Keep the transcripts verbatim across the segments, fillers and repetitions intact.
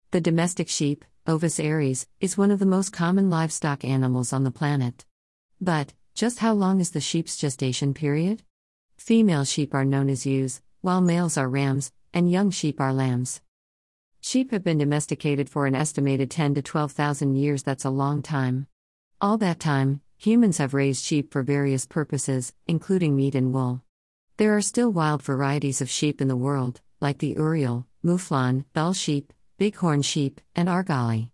The domestic sheep, Ovis aries, is one of the most common livestock animals on the planet. But, just how long is the sheep's gestation period? Female sheep are known as ewes, while males are rams, and young sheep are lambs. Sheep have been domesticated for an estimated ten to twelve thousand years. That's a long time. All that time, humans have raised sheep for various purposes, including meat and wool. There are still wild varieties of sheep in the world, like the Urial, Mouflon, Bell sheep, Bighorn sheep, and Argali.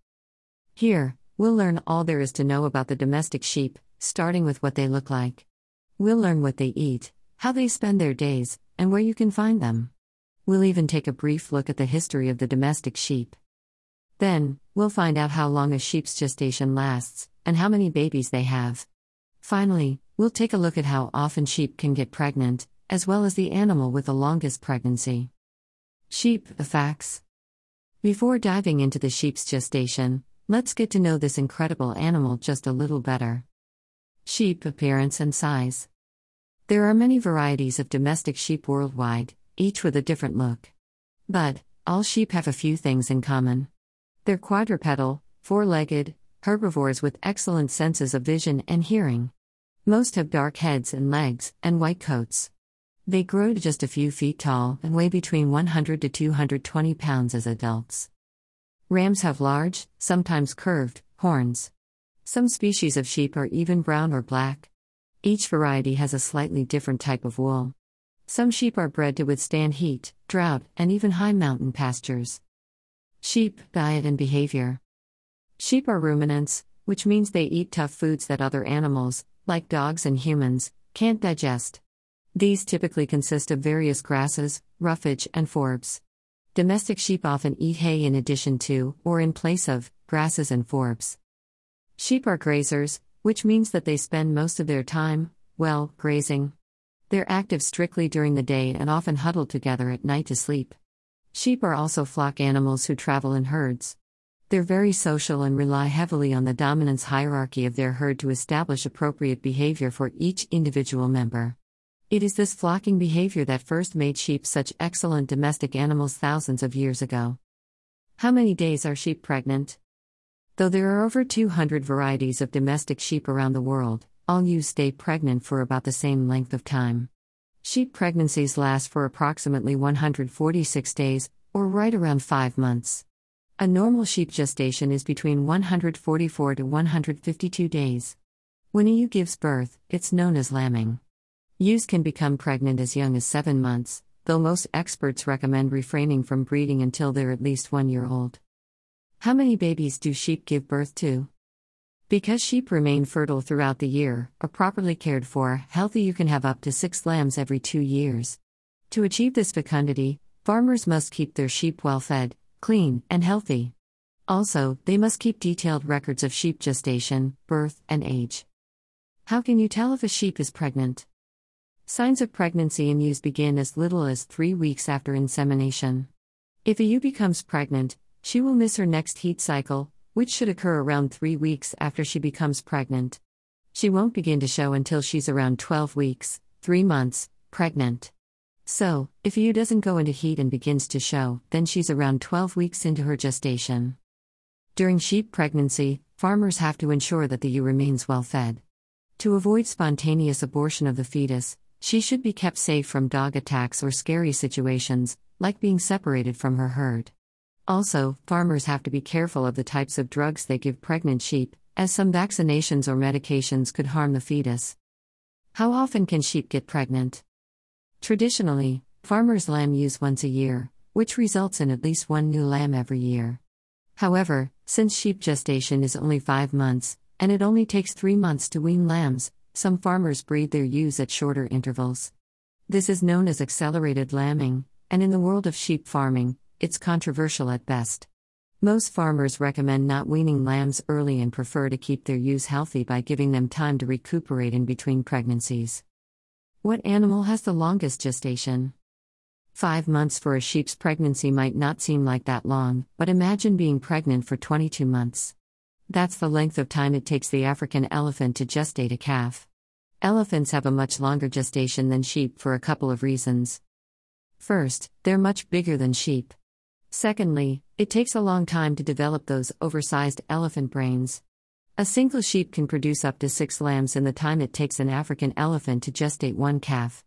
Here, we'll learn all there is to know about the domestic sheep, starting with what they look like. We'll learn what they eat, how they spend their days, and where you can find them. We'll even take a brief look at the history of the domestic sheep. Then, we'll find out how long a sheep's gestation lasts, and how many babies they have. Finally, we'll take a look at how often sheep can get pregnant, as well as the animal with the longest pregnancy. Sheep, the facts. Before diving into the sheep's gestation, let's get to know this incredible animal just a little better. Sheep appearance and size. There are many varieties of domestic sheep worldwide, each with a different look. But, all sheep have a few things in common. They're quadrupedal, four-legged, herbivores with excellent senses of vision and hearing. Most have dark heads and legs, and white coats. They grow to just a few feet tall and weigh between one hundred to two hundred twenty pounds as adults. Rams have large, sometimes curved, horns. Some species of sheep are even brown or black. Each variety has a slightly different type of wool. Some sheep are bred to withstand heat, drought, and even high mountain pastures. Sheep, diet and behavior. Sheep are ruminants, which means they eat tough foods that other animals, like dogs and humans, can't digest. These typically consist of various grasses, roughage, and forbs. Domestic sheep often eat hay in addition to, or in place of, grasses and forbs. Sheep are grazers, which means that they spend most of their time, well, grazing. They're active strictly during the day and often huddle together at night to sleep. Sheep are also flock animals who travel in herds. They're very social and rely heavily on the dominance hierarchy of their herd to establish appropriate behavior for each individual member. It is this flocking behavior that first made sheep such excellent domestic animals thousands of years ago. How many days are sheep pregnant? Though there are over two hundred varieties of domestic sheep around the world, all ewes stay pregnant for about the same length of time. Sheep pregnancies last for approximately one hundred forty-six days, or right around five months. A normal sheep gestation is between one hundred forty-four to one hundred fifty-two days. When a ewe gives birth, it's known as lambing. Ewes can become pregnant as young as seven months, though most experts recommend refraining from breeding until they're at least one year old. How many babies do sheep give birth to? Because sheep remain fertile throughout the year, or properly cared for, healthy you can have up to six lambs every two years. To achieve this fecundity, farmers must keep their sheep well fed, clean, and healthy. Also, they must keep detailed records of sheep gestation, birth, and age. How can you tell if a sheep is pregnant? Signs of pregnancy in ewes begin as little as three weeks after insemination. If a ewe becomes pregnant, she will miss her next heat cycle, which should occur around three weeks after she becomes pregnant. She won't begin to show until she's around twelve weeks, three months, pregnant. So, if a ewe doesn't go into heat and begins to show, then she's around twelve weeks into her gestation. During sheep pregnancy, farmers have to ensure that the ewe remains well fed. To avoid spontaneous abortion of the fetus, she should be kept safe from dog attacks or scary situations, like being separated from her herd. Also, farmers have to be careful of the types of drugs they give pregnant sheep, as some vaccinations or medications could harm the fetus. How often can sheep get pregnant? Traditionally, farmers lamb ewes once a year, which results in at least one new lamb every year. However, since sheep gestation is only five months, and it only takes three months to wean lambs, some farmers breed their ewes at shorter intervals. This is known as accelerated lambing, and in the world of sheep farming, it's controversial at best. Most farmers recommend not weaning lambs early and prefer to keep their ewes healthy by giving them time to recuperate in between pregnancies. What animal has the longest gestation? Five months for a sheep's pregnancy might not seem like that long, but imagine being pregnant for twenty-two months. That's the length of time it takes the African elephant to gestate a calf. Elephants have a much longer gestation than sheep for a couple of reasons. First, they're much bigger than sheep. Secondly, it takes a long time to develop those oversized elephant brains. A single sheep can produce up to six lambs in the time it takes an African elephant to gestate one calf.